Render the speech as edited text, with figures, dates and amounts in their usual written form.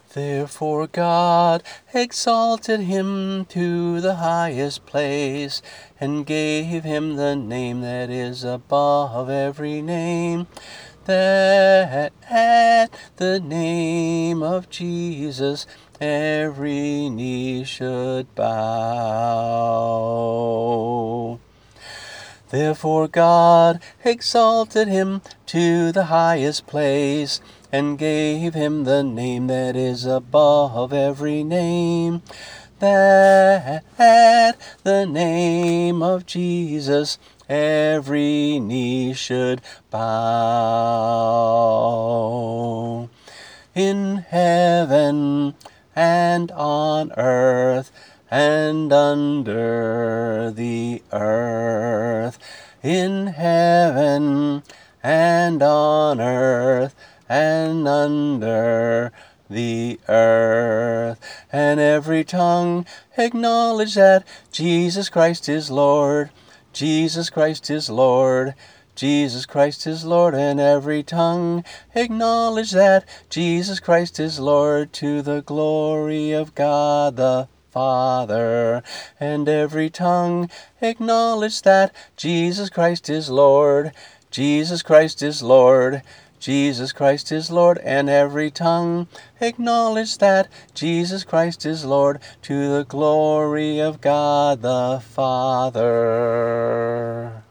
Therefore God exalted him to the highest place, and gave him the name that is above every name, that at the name of Jesus every knee should bow. Therefore God exalted him to the highest place, and gave him the name that is above every name, that at the name of Jesus every knee should bow. In heaven and on earth and under the earth, in heaven and on earth and under the earth, and every tongue acknowledge that Jesus Christ is Lord, Jesus Christ is Lord, Jesus Christ is Lord, and every tongue acknowledge that Jesus Christ is Lord, to the glory of God the Father. And every tongue acknowledge that Jesus Christ is Lord, Jesus Christ is Lord, Jesus Christ is Lord, and every tongue acknowledge that Jesus Christ is Lord, to the glory of God the Father.